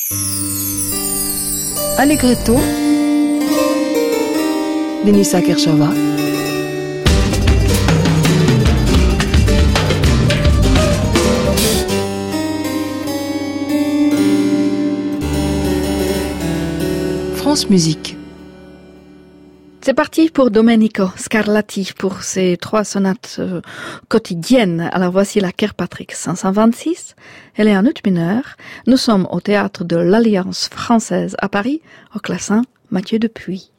Allegretto Denisa Kershava. France Musique. C'est parti pour Domenico Scarlatti pour ses 3 sonates quotidiennes. Alors voici la Kirkpatrick 526. Elle est en ut mineur. Nous sommes au théâtre de l'Alliance française à Paris, au Classin Mathieu Dupuis.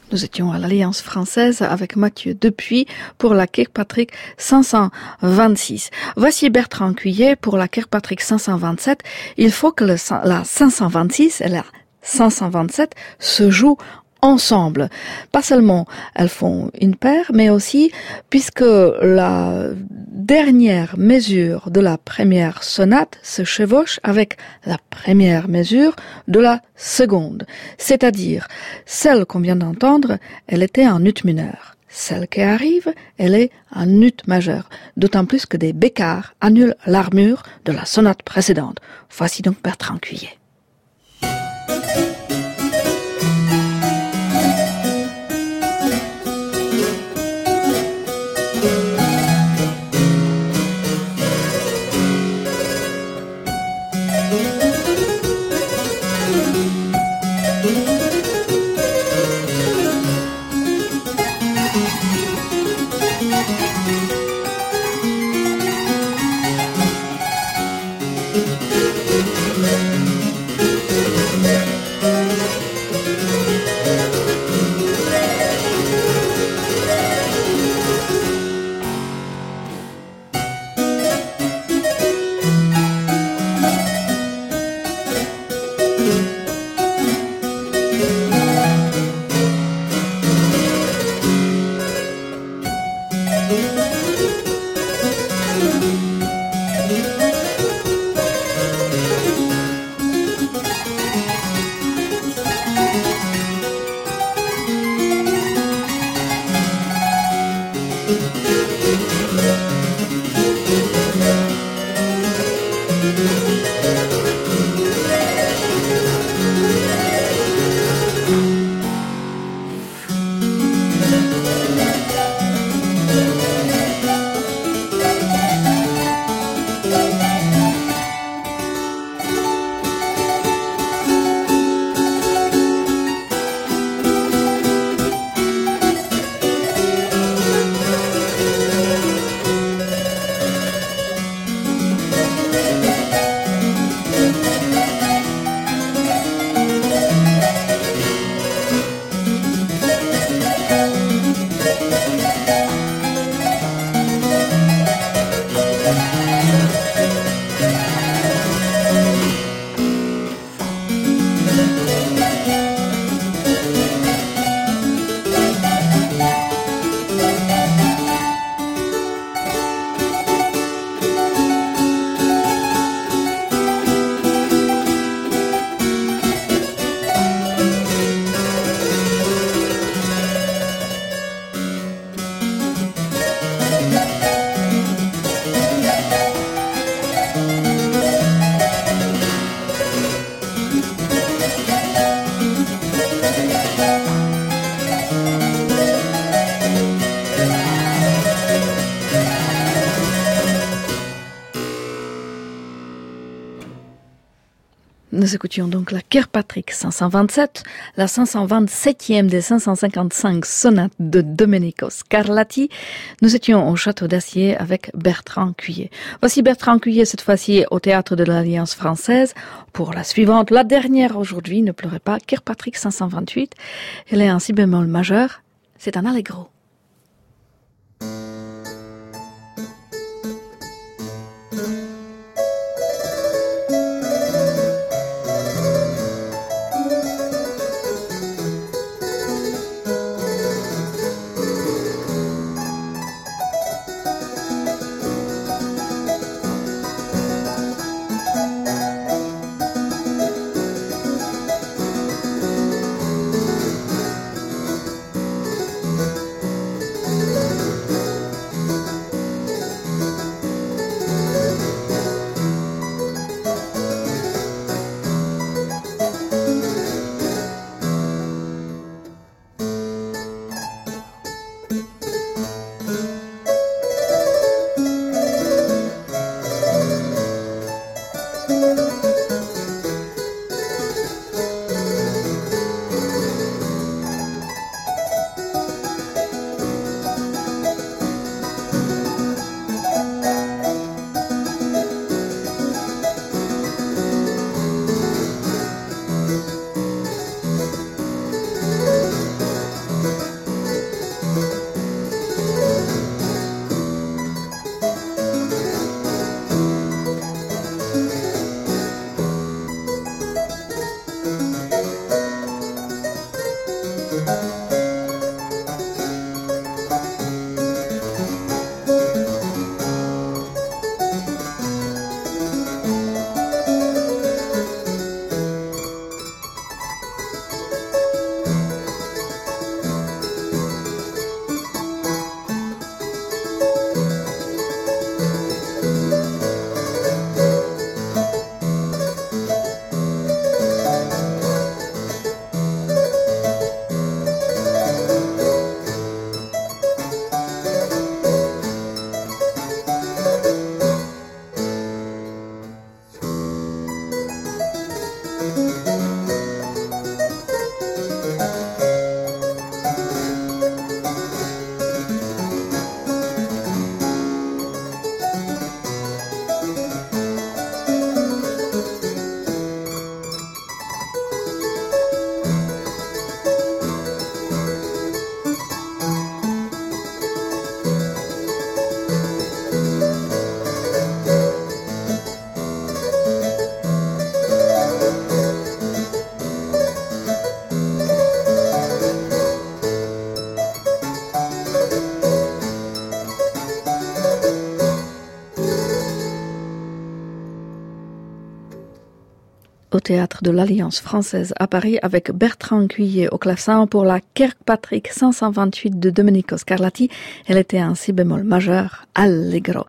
Nous étions à l'Alliance française avec Mathieu Dupuis pour la Kirkpatrick 526. Voici Bertrand Cuillet pour la Kirkpatrick 527. Il faut que la 526 et la 527 se jouent ensemble. Pas seulement elles font une paire, mais aussi puisque la dernière mesure de la première sonate se chevauche avec la première mesure de la seconde. C'est-à-dire, celle qu'on vient d'entendre, elle était en ut mineur. Celle qui arrive, elle est en ut majeur. D'autant plus que des bécards annulent l'armure de la sonate précédente. Voici donc Bertrand Cuillet. Nous écoutions donc la Kirkpatrick 527, la 527e des 555 sonates de Domenico Scarlatti. Nous étions au Château d'Acier avec Bertrand Cuillet. Voici Bertrand Cuillet cette fois-ci au Théâtre de l'Alliance française pour la suivante, la dernière aujourd'hui, ne pleurez pas, Kirkpatrick 528. Elle est en si bémol majeur, c'est un allegro. Au théâtre de l'Alliance française à Paris avec Bertrand Cuillet au clavecin pour la Kirkpatrick 528 de Domenico Scarlatti. Elle était un si bémol majeur, allegro.